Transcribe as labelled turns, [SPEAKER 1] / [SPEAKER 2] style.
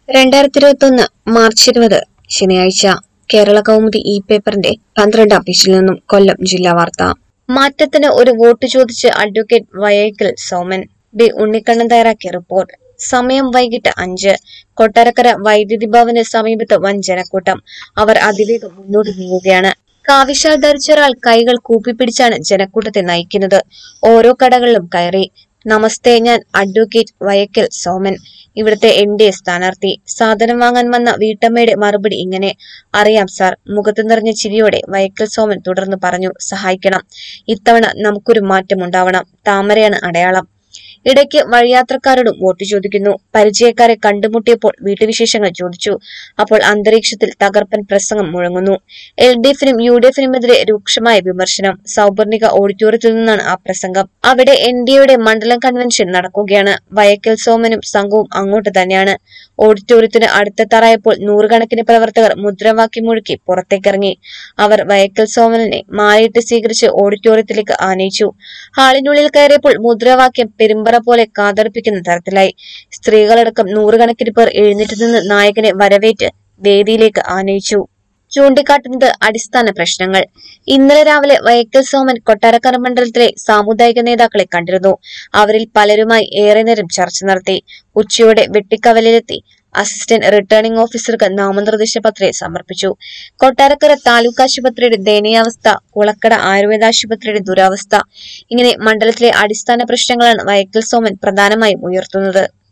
[SPEAKER 1] 2021 March 20 ശനിയാഴ്ച കേരള കൗമുദി ഈ പേപ്പറിന്റെ 12 പേജിൽ നിന്നും കൊല്ലം ജില്ലാ വാർത്ത. മാറ്റത്തിന് ഒരു വോട്ട് ചോദിച്ച് അഡ്വക്കേറ്റ് വയക്കൽ സോമൻ. ബി ഉണ്ണിക്കണ്ണൻ തയ്യാറാക്കിയ റിപ്പോർട്ട്. സമയം വൈകിട്ട് 5. കൊട്ടാരക്കര വൈദ്യുതി ഭവന് സമീപത്ത് വൻ ജനക്കൂട്ടം. അവർ അതിവേഗം മുന്നോട്ട് നീങ്ങുകയാണ്. കാവിശാൽ ധരിച്ച ഒരാൾ കൈകൾ കൂപ്പിപ്പിടിച്ചാണ് ജനക്കൂട്ടത്തെ നയിക്കുന്നത്. ഓരോ കടകളിലും കയറി. നമസ്തേ, ഞാൻ അഡ്വക്കേറ്റ് വയക്കൽ സോമൻ, ഇവിടുത്തെ NDA സ്ഥാനാർത്ഥി. സാധനം വാങ്ങാൻ വന്ന വീട്ടമ്മയുടെ മറുപടി ഇങ്ങനെ: അറിയാം സാർ. മുഖത്ത് നിറഞ്ഞ ചിരിയോടെ വയക്കൽ സോമൻ തുടർന്ന് പറഞ്ഞു: സഹായിക്കണം. ഇത്തവണ നമുക്കൊരു മാറ്റം ഉണ്ടാവണം. താമരയാണ് അടയാളം. ഇടയ്ക്ക് വഴിയാത്രക്കാരോടും വോട്ട് ചോദിക്കുന്നു. പരിചയക്കാരെ കണ്ടുമുട്ടിയപ്പോൾ വീട്ടുവിശേഷങ്ങൾ ചോദിച്ചു. അപ്പോൾ അന്തരീക്ഷത്തിൽ തകർപ്പൻ പ്രസംഗം മുഴങ്ങുന്നു. LDFിനും UDFിനുമെതിരെ രൂക്ഷമായ വിമർശനം. സൗപർണിക ഓഡിറ്റോറിയത്തിൽ നിന്നാണ് ആ പ്രസംഗം. അവിടെ NDAയുടെ മണ്ഡലം കൺവെൻഷൻ നടക്കുകയാണ്. വയക്കൽ സോമനും സംഘവും അങ്ങോട്ട് തന്നെയാണ്. ഓഡിറ്റോറിയത്തിന് അടുത്തെത്താറായപ്പോൾ നൂറുകണക്കിന് പ്രവർത്തകർ മുദ്രാവാക്യം മുഴക്കി പുറത്തേക്കിറങ്ങി. അവർ വയക്കൽ സോമനെ മാലയിട്ട് സ്വീകരിച്ച് ഓഡിറ്റോറിയത്തിലേക്ക് ആനയിച്ചു. ഹാളിനുള്ളിൽ കയറിയപ്പോൾ മുദ്രാവാക്യം പെരുമ്പറ പോലെ കാതടപ്പിക്കുന്ന തരത്തിലായി. സ്ത്രീകളടക്കം നൂറുകണക്കിന് പേർ എഴുന്നേറ്റ് നിന്ന് നായകനെ വരവേറ്റ് വേദിയിലേക്ക് ആനയിച്ചു. ചൂണ്ടിക്കാട്ടുന്നത് അടിസ്ഥാന പ്രശ്നങ്ങൾ. ഇന്നലെ രാവിലെ വയക്കൽ സോമൻ കൊട്ടാരക്കര മണ്ഡലത്തിലെ സാമുദായിക നേതാക്കളെ കണ്ടിരുന്നു. അവരിൽ പലരുമായി ഏറെ നേരം ചർച്ച നടത്തി. ഉച്ചയോടെ വെട്ടിക്കവലിലെത്തി അസിസ്റ്റന്റ് റിട്ടേണിംഗ് ഓഫീസർക്ക് നാമനിർദ്ദേശ പത്രിക സമർപ്പിച്ചു. കൊട്ടാരക്കര താലൂക്ക് ആശുപത്രിയുടെ ദയനീയാവസ്ഥ, കുളക്കട ആയുർവേദ ആശുപത്രിയുടെ ദുരവസ്ഥ, ഇങ്ങനെ മണ്ഡലത്തിലെ അടിസ്ഥാന പ്രശ്നങ്ങളാണ് വയക്കൽ സോമൻ പ്രധാനമായും ഉയർത്തുന്നത്.